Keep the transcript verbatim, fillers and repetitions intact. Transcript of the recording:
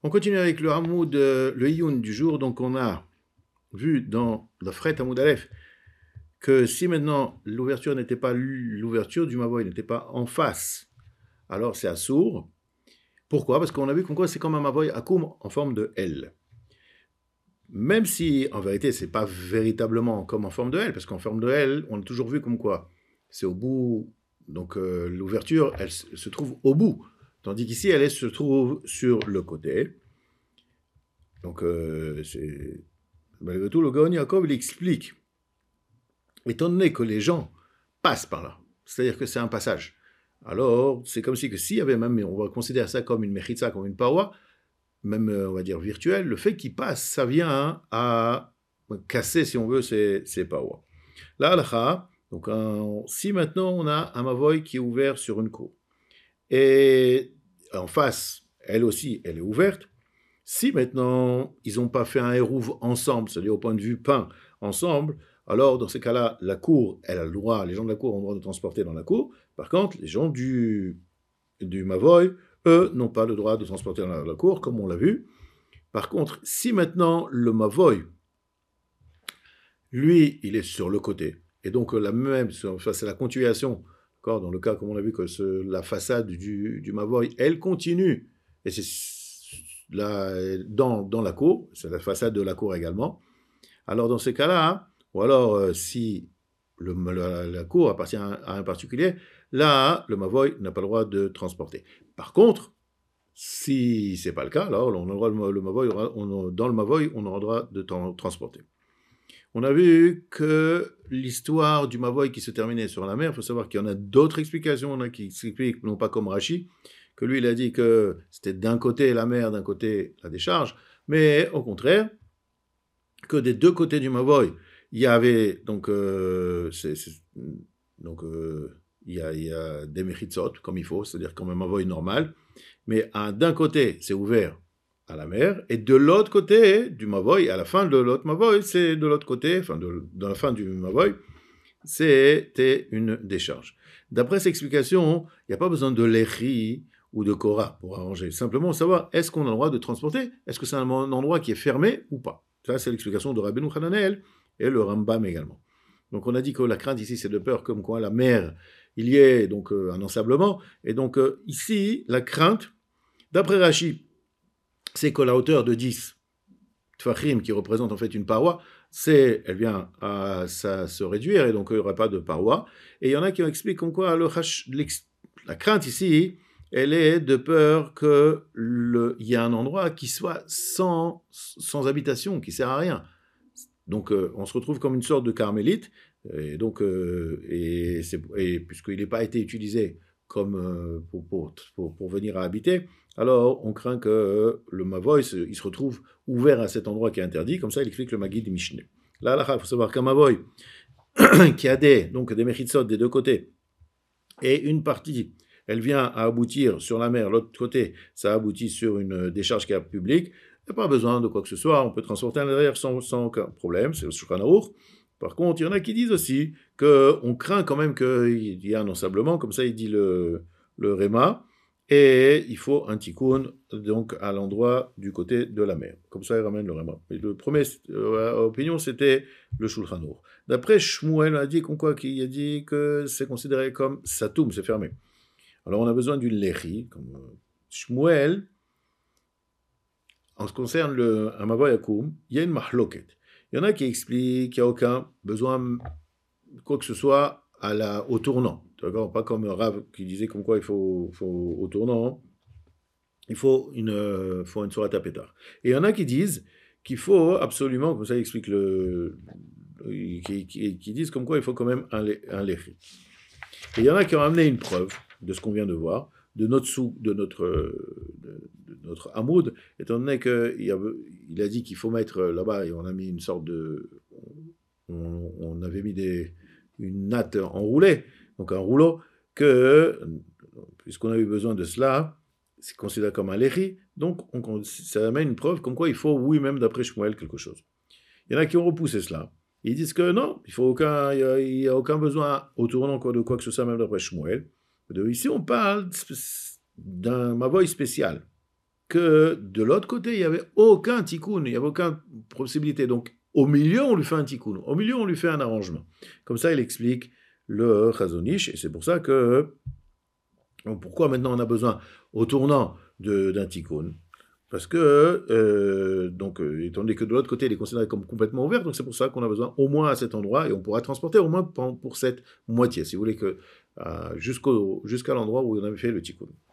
On continue avec le Hamoud, euh, le Iyun du jour. Donc, on a vu dans le Fret Hamoud Aleph que si maintenant l'ouverture n'était pas l'ouverture du Mavoy n'était pas en face, alors c'est Assour. Pourquoi? Parce qu'on a vu qu'en quoi c'est comme un Mavoy Akoum en forme de L. Même si en vérité c'est pas véritablement comme en forme de L, parce qu'en forme de L, on a toujours vu comme quoi c'est au bout, donc euh, l'ouverture elle se trouve au bout, tandis qu'ici elle, elle se trouve sur le côté. Donc euh, c'est malgré tout le Gaon Yaakov il explique, étant donné que les gens passent par là, c'est-à-dire que c'est un passage. Alors, c'est comme si que s'il y avait même, on va considérer ça comme une mechitza, comme une paroi, même, on va dire, virtuelle, le fait qu'il passe, ça vient à casser, si on veut, ces, ces parois. Là, halakha, donc, un, si maintenant on a un mavoy qui est ouvert sur une cour, et en face, elle aussi, elle est ouverte, si maintenant ils n'ont pas fait un hérouve ensemble, c'est-à-dire au point de vue peint ensemble, alors dans ces cas-là, la cour, elle a le droit, les gens de la cour ont le droit de transporter dans la cour. Par contre, les gens du, du Mavoy, eux, n'ont pas le droit de transporter dans la, la cour, comme on l'a vu. Par contre, si maintenant le Mavoy, lui, il est sur le côté, et donc la même, enfin, c'est la continuation, dans le cas, comme on a vu, que ce, la façade du, du Mavoy, elle continue, et c'est la, dans, dans la cour, c'est la façade de la cour également. Alors dans ces cas-là, hein, ou alors euh, si le, la, la cour appartient à, à un particulier, là, le Mavoy n'a pas le droit de transporter. Par contre, si c'est pas le cas, alors on aura le, le Mavoy, on, dans le Mavoy, on aura le droit de transporter. On a vu que l'histoire du Mavoy qui se terminait sur la mer, il faut savoir qu'il y en a d'autres explications, on a qui expliquent, non pas comme Rashi, que lui il a dit que c'était d'un côté la mer, d'un côté la décharge, mais au contraire, que des deux côtés du Mavoy, il y avait donc, euh, c'est, c'est, donc euh, il, y a, il y a des mechitzot comme il faut, c'est-à-dire comme un Mavoy normal, mais un, d'un côté c'est ouvert à la mer, et de l'autre côté du Mavoy, à la fin de l'autre Mavoy, c'est de l'autre côté, enfin de, de la fin du Mavoy, c'était une décharge. D'après cette explication, il n'y a pas besoin de l'échi ou de Korah pour arranger. Simplement savoir, est-ce qu'on a le droit de transporter? Est-ce que c'est un endroit qui est fermé ou pas? Ça, c'est l'explication de Rabbeinu Hananel et le Rambam également. Donc, on a dit que la crainte ici, c'est de peur comme quoi la mer, il y ait donc euh, un ensablement. Et donc, euh, ici, la crainte, d'après Rashi, c'est que la hauteur de dix tfachim, qui représente en fait une paroi, c'est, elle vient à, à se réduire, et donc il n'y aura pas de paroi. Et il y en a qui expliquent comme quoi le, la crainte ici, elle est de peur qu'il y ait un endroit qui soit sans, sans habitation, qui ne sert à rien. Donc euh, on se retrouve comme une sorte de carmélite, et donc, euh, et, et puisqu'il n'a pas été utilisé comme euh, pour, pour, pour, pour venir à habiter, alors on craint que euh, le Mavoy, il se retrouve ouvert à cet endroit qui est interdit, comme ça il explique le Maguid Mishneh. Là, là, il faut savoir qu'un Mavoy qui a des, donc des Mechitsot des deux côtés, et une partie, elle vient à aboutir sur la mer, l'autre côté, ça aboutit sur une décharge qui est publique, il n'y a pas besoin de quoi que ce soit, on peut transporter à l'intérieur sans, sans aucun problème, c'est le Shulchan Aruch. Par contre, il y en a qui disent aussi qu'on craint quand même qu'il y ait un ensablement, comme ça il dit le, le Réma, et il faut un tikkun donc à l'endroit du côté de la mer. Comme ça, il ramène le Réma. Et le premier euh, opinion, c'était le Shulchan Aruch. D'après Shmuel, on a dit qu'on quoi, qu'il a dit que c'est considéré comme Satoum, c'est fermé. Alors on a besoin d'une lechi, comme Shmuel. En ce qui concerne le un Mavoy Akoum, il y a une mahloket. Il y en a qui expliquent qu'il n'y a aucun besoin, quoi que ce soit, à la, au tournant. D'accord? Pas comme Rav qui disait comme quoi il faut, faut au tournant, il faut une, faut une sourate à pétard. Et il y en a qui disent qu'il faut absolument, comme ça il explique le, qui, qui, qui disent comme quoi il faut quand même un, un léchi. Et il y en a qui ont amené une preuve de ce qu'on vient de voir, de notre sou, de notre, de, de notre hamoud, étant donné qu'il a, il a dit qu'il faut mettre là-bas, et on a mis une sorte de, on, on avait mis des, une natte enroulée, donc un rouleau, que, puisqu'on a eu besoin de cela, c'est considéré comme un léchi, donc on, ça amène une preuve comme quoi il faut, oui, même d'après Shmuel, quelque chose. Il y en a qui ont repoussé cela. Ils disent que non, il faut aucun, il n'y a, a aucun besoin au tournant de quoi que ce soit, même d'après Shmuel. De, ici, on parle d'un Mavoy spécial. que de l'autre côté, il n'y avait aucun tikkun, il n'y avait aucune possibilité. Donc, au milieu, on lui fait un tikkun. Au milieu, on lui fait un arrangement. Comme ça, il explique le Chazon Ish, et c'est pour ça que... Donc, pourquoi maintenant on a besoin, au tournant de, d'un tikkun? Parce que, euh, donc, euh, étant donné que de l'autre côté, il est considéré comme complètement ouvert, donc c'est pour ça qu'on a besoin au moins à cet endroit, et on pourra transporter au moins pour, pour cette moitié, si vous voulez, que, euh, jusqu'au, jusqu'à l'endroit où on avait fait le tikkun.